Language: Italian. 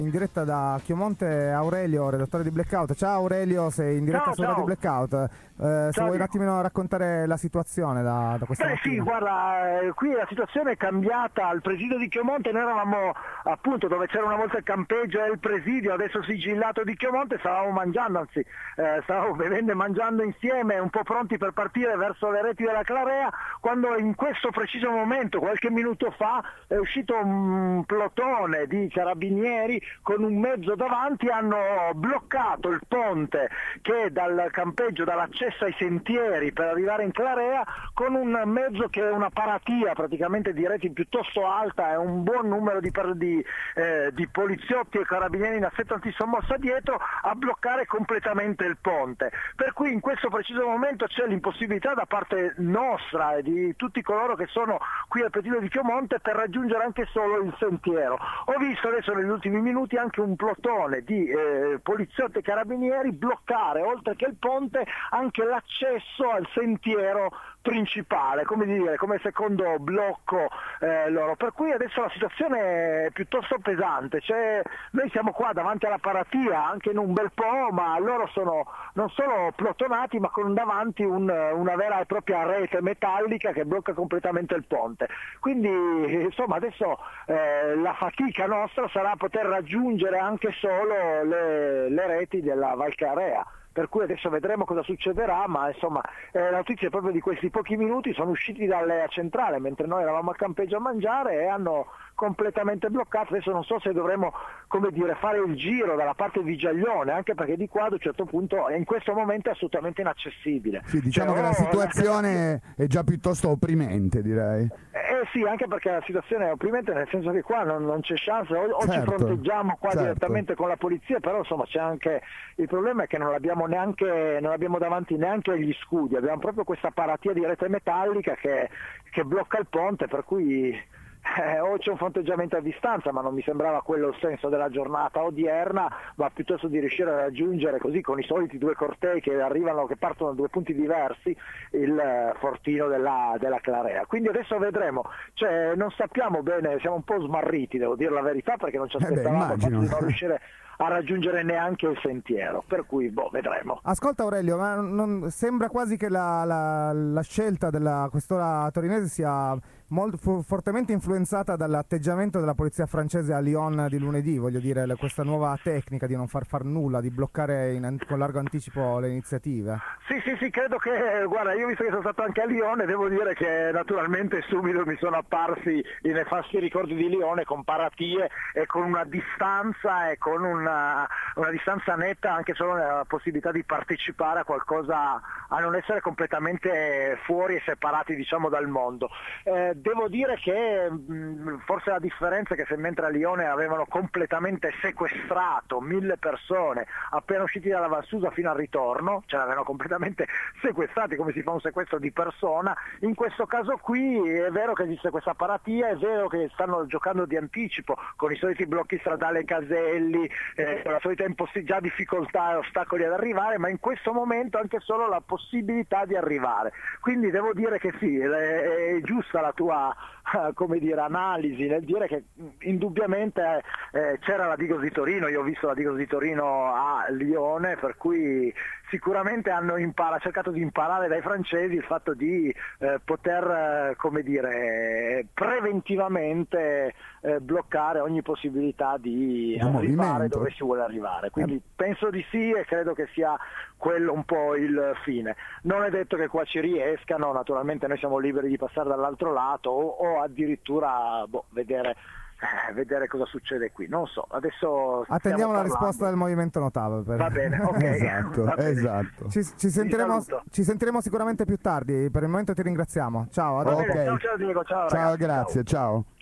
In diretta da Chiomonte Aurelio, redattore di Blackout. Ciao Aurelio, sei in diretta su Radio Blackout. Se vuoi un attimino raccontare la situazione da questa mattina. Sì, guarda, qui la situazione è cambiata al presidio di Chiomonte. Noi eravamo appunto dove c'era una volta il campeggio e il presidio, adesso sigillato di Chiomonte, stavamo mangiando, anzi stavamo bevendo e mangiando insieme, un po' pronti per partire verso le reti della Clarea, quando in questo preciso momento, qualche minuto fa, è uscito un plotone di carabinieri con un mezzo davanti, hanno bloccato il ponte che è dal campeggio, dall'accesso ai sentieri per arrivare in Clarea, con un mezzo che è una paratia praticamente di reti piuttosto alta e un buon numero di poliziotti e carabinieri in assetto antisommossa dietro a bloccare completamente il ponte. Per cui in questo preciso momento c'è l'impossibilità da parte nostra e di tutti coloro che sono qui al presidio di Chiomonte per raggiungere anche solo il sentiero. Ho visto adesso negli ultimi minuti anche un plotone di poliziotti e carabinieri bloccare, oltre che il ponte, anche l'accesso al sentiero principale, come secondo blocco loro. Per cui adesso la situazione è piuttosto pesante. Noi siamo qua davanti alla paratia anche in un bel po', ma loro sono non solo plotonati ma con davanti una vera e propria rete metallica che blocca completamente il ponte. Quindi insomma adesso la fatica nostra sarà poter raggiungere anche solo le reti della Val Carea. Per cui adesso vedremo cosa succederà, ma insomma la notizia è proprio di questi pochi minuti, sono usciti dall'area centrale mentre noi eravamo al campeggio a mangiare e hanno completamente bloccato. Adesso non so se dovremmo, fare il giro dalla parte di Giaglione, anche perché di qua ad un certo punto in questo momento è assolutamente inaccessibile. Sì, diciamo che la situazione è già piuttosto opprimente, direi. Sì, anche perché la situazione è opprimente, nel senso che qua non c'è chance, o ci fronteggiamo qua direttamente con la polizia, però insomma c'è anche il problema è che non abbiamo davanti neanche gli scudi, abbiamo proprio questa paratia di rete metallica che blocca il ponte, per cui o c'è un fronteggiamento a distanza, ma non mi sembrava quello il senso della giornata odierna, ma piuttosto di riuscire a raggiungere così con i soliti due cortei che partono da due punti diversi il fortino della Clarea. Quindi adesso vedremo, non sappiamo bene, siamo un po' smarriti, devo dire la verità, perché non ci aspettavamo di non riuscire a raggiungere neanche il sentiero, per cui vedremo. Ascolta Aurelio, ma non sembra quasi che la scelta della questura torinese sia fortemente influenzata dall'atteggiamento della polizia francese a Lyon di lunedì, voglio dire, questa nuova tecnica di non far nulla, di bloccare con largo anticipo le iniziative. Sì, credo che, guarda, io visto che sono stato anche a Lione, devo dire che naturalmente subito mi sono apparsi i nefasti ricordi di Lione con paratie e con una distanza e con una distanza netta anche solo nella possibilità di partecipare a qualcosa, a non essere completamente fuori e separati dal mondo. Devo dire che forse la differenza è che se mentre a Lione avevano completamente sequestrato 1000 persone appena usciti dalla Valsusa fino al ritorno, ce l'avevano completamente sequestrati come si fa un sequestro di persona, in questo caso qui è vero che esiste questa paratia, è vero che stanno giocando di anticipo con i soliti blocchi stradali ai caselli, con la solita già difficoltà e ostacoli ad arrivare, ma in questo momento anche solo la possibilità di arrivare. Quindi devo dire che sì, è giusta la tua analisi nel dire che indubbiamente c'era la Digos di Torino, io ho visto la Digos di Torino a Lione, per cui sicuramente hanno cercato di imparare dai francesi il fatto di poter preventivamente bloccare ogni possibilità di arrivare dove si vuole arrivare. Quindi penso di sì e credo che sia quello un po' il fine. Non è detto che qua ci riescano, naturalmente noi siamo liberi di passare dall'altro lato o addirittura vedere cosa succede qui, non so, adesso attendiamo la risposta del movimento Notavo. Va bene, ok. Esatto. Ci sentiremo sicuramente più tardi, per il momento ti ringraziamo, ciao. Ciao Diego, ciao. Ciao, grazie, ciao.